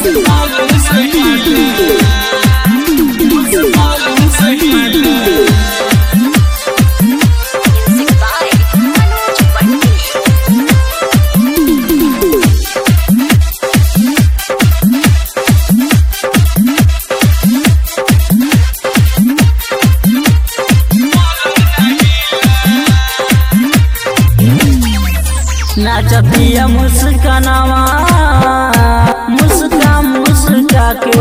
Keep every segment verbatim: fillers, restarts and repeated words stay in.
नाचतिया मुस्कानावा मुस्का मुस्का के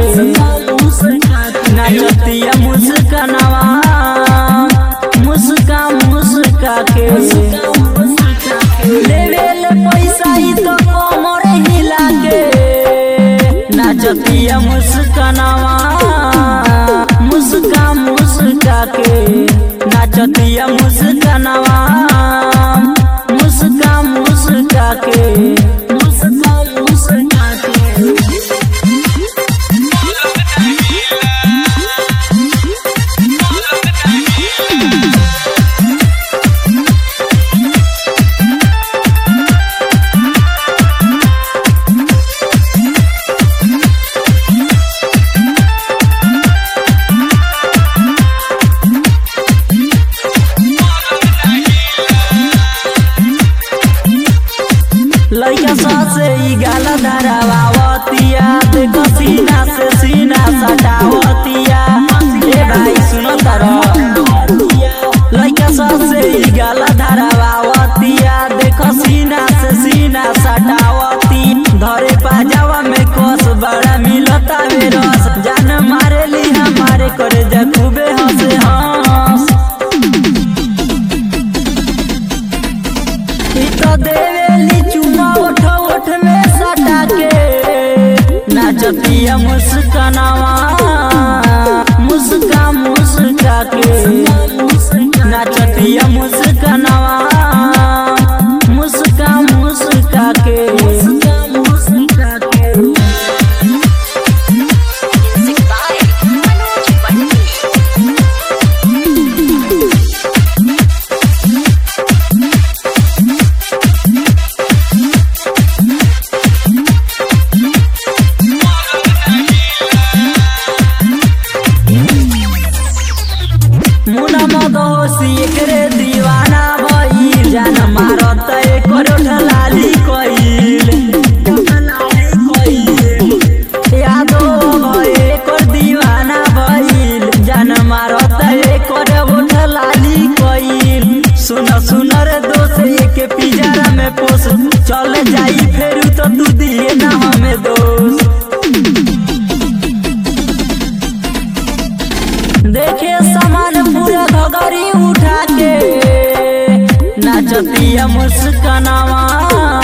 नाचतिया मुस्कानावा मुस्का मुस्का के लेवे ले पैसा ही तो कमर हिला के नाचतिया मुस्कानावा मुस्का मुस्का के नाचतिया मुस्कानावा मुस्का मुस्का के मुस्का मुस्का के लइका सासे ई गाला धरावतिया देखो सीना से सीना सटावतिया ए भाई सुनो तारा लइका सासे ई गाला धरावतिया देखो सीना से सीना सटावती धरे पाजावा में कस बड़ा मिलता वे रस जान मारे ली हमारे करे जा खूबे हंसे हंस ई तो देवेली चुमा ओठ ओठ में सटा के नाचतिया मुस्कानावा मुस्का मुस्का के नाचतिया मुस्कानावा मुस्का मुस्का के मुस्का मुस्का के मुना मदोसी एकरे दीवाना भइल जान मारत एकर ढलाली कइल यादो भए एकर दीवाना भइल जान मारत एकर ढलाली कइल सुन सुन रे दोस्त एक पिजरा में पोस चल जाई फेर तो तू दिए ना हमें दोस्त देखे सामान पूरा घगरी उठा के नाचतिया मुस्कानावा